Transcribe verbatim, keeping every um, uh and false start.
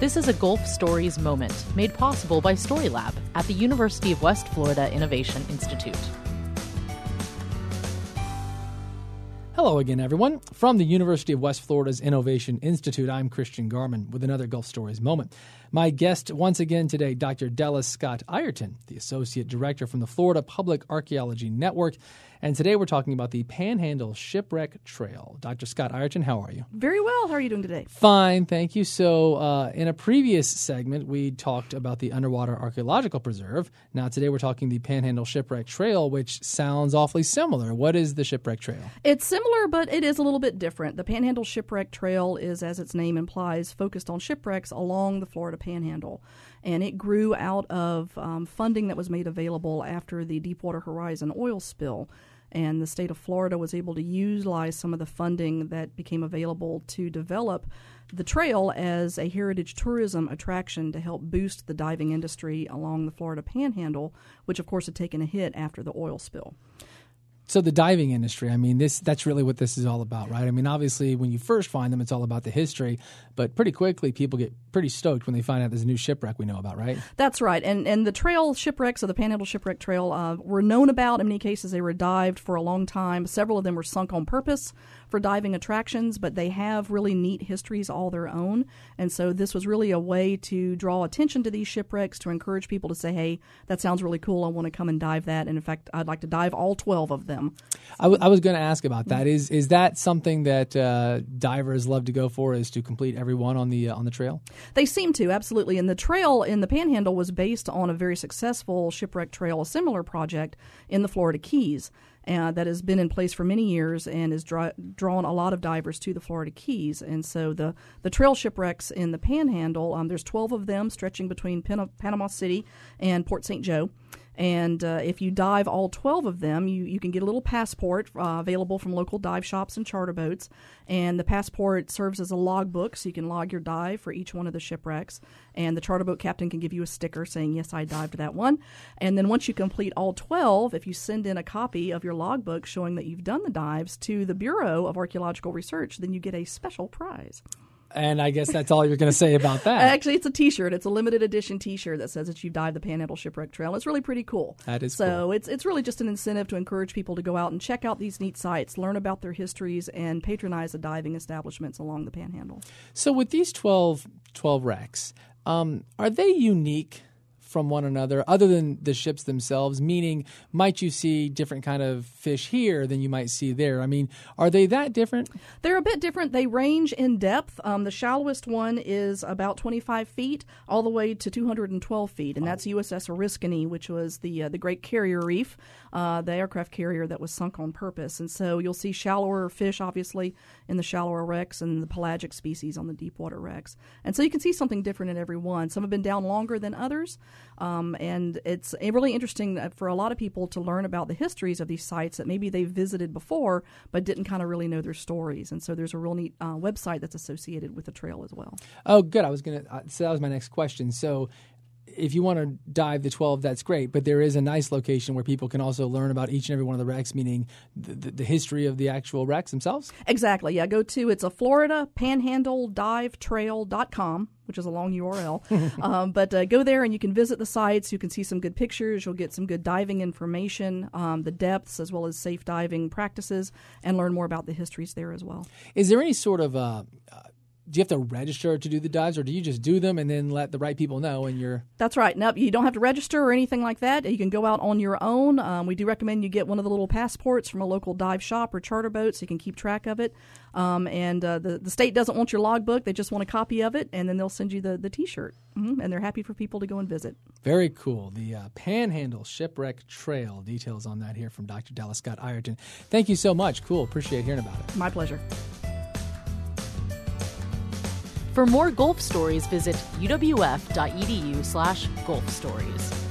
This is a Gulf Stories moment made possible by Storylab at the University of West Florida Innovation Institute. Hello again, everyone. From the University of West Florida's Innovation Institute, I'm Christian Garman with another Gulf Stories moment. My guest once again today, Doctor Dallas Scott Ireton, the Associate Director from the Florida Public Archaeology Network. And today we're talking about the Panhandle Shipwreck Trail. Doctor Scott Ireton, how are you? Very well. How are you doing today? Fine, thank you. So uh, in a previous segment, we talked about the Underwater Archaeological Preserve. Now today we're talking the Panhandle Shipwreck Trail, which sounds awfully similar. What is the Shipwreck Trail? It's similar, but it is a little bit different. The Panhandle Shipwreck Trail is, as its name implies, focused on shipwrecks along the Florida Panhandle. And it grew out of um, funding that was made available after the Deepwater Horizon oil spill. And the state of Florida was able to utilize some of the funding that became available to develop the trail as a heritage tourism attraction to help boost the diving industry along the Florida Panhandle, which of course had taken a hit after the oil spill. So the diving industry, I mean, this that's really what this is all about, right? I mean, obviously, when you first find them, it's all about the history, but pretty quickly, people get pretty stoked when they find out there's a new shipwreck we know about, right? That's right. And and the trail shipwrecks, or the Panhandle Shipwreck Trail, uh, were known about. In many cases, they were dived for a long time. Several of them were sunk on purpose for diving attractions, but they have really neat histories all their own. And so this was really a way to draw attention to these shipwrecks, to encourage people to say, hey, that sounds really cool. I want to come and dive that. And in fact, I'd like to dive all twelve of them. I, w- I was going to ask about that. Is is that something that uh, divers love to go for, is to complete every one on the uh, on the trail? They seem to, absolutely. And the trail in the Panhandle was based on a very successful shipwreck trail, a similar project in the Florida Keys. Uh, that has been in place for many years and has draw, drawn a lot of divers to the Florida Keys. And so the, the trail shipwrecks in the Panhandle, um, there's twelve of them stretching between Pan- Panama City and Port Saint Joe. And uh, if you dive all twelve of them, you, you can get a little passport uh, available from local dive shops and charter boats. And the passport serves as a logbook, so you can log your dive for each one of the shipwrecks. And the charter boat captain can give you a sticker saying, yes, I dived that one. And then once you complete all twelve, if you send in a copy of your logbook showing that you've done the dives to the Bureau of Archaeological Research, then you get a special prize. And I guess that's all you're going to say about that. Actually, it's a T-shirt. It's a limited edition T-shirt that says that you've dived the Panhandle Shipwreck Trail. It's really pretty cool. That is so cool. So it's it's really just an incentive to encourage people to go out and check out these neat sites, learn about their histories, and patronize the diving establishments along the Panhandle. So with these twelve, twelve wrecks, um, are they unique from one another, other than the ships themselves? Meaning, might you see different kind of fish here than you might see there? I mean, are they that different? They're a bit different. They range in depth. Um, the shallowest one is about twenty-five feet, all the way to two hundred twelve feet, and that's U S S Oriskany, which was the uh, the Great Carrier Reef, uh, the aircraft carrier that was sunk on purpose. And so you'll see shallower fish, obviously, in the shallower wrecks, and the pelagic species on the deepwater wrecks. And so you can see something different in every one. Some have been down longer than others. Um, and it's really interesting for a lot of people to learn about the histories of these sites that maybe they've visited before but didn't kind of really know their stories. And so there's a real neat uh, website that's associated with the trail as well. Oh, good. I was going to, uh, so that was my next question. So if you want to dive the twelve, that's great, but there is a nice location where people can also learn about each and every one of the wrecks, meaning the, the, the history of the actual wrecks themselves? Exactly, yeah. Go to, it's a Florida Panhandle Dive Trail dot com, which is a long U R L. um, but uh, go there and you can visit the sites. You can see some good pictures. You'll get some good diving information, um, the depths as well as safe diving practices, and learn more about the histories there as well. Is there any sort of... Uh, uh, do you have to register to do the dives, or do you just do them and then let the right people know and you're... That's right. Nope, you don't have to register or anything like that. You can go out on your own. Um, we do recommend you get one of the little passports from a local dive shop or charter boat so you can keep track of it. Um, and uh, the, the state doesn't want your logbook. They just want a copy of it, and then they'll send you the, the T-shirt. Mm-hmm. And they're happy for people to go and visit. Very cool. The uh, Panhandle Shipwreck Trail. Details on that here from Doctor Dallas Scott Ireton. Thank you so much. Cool. Appreciate hearing about it. My pleasure. For more Gulf Stories, visit uwf.edu slash Gulf Stories.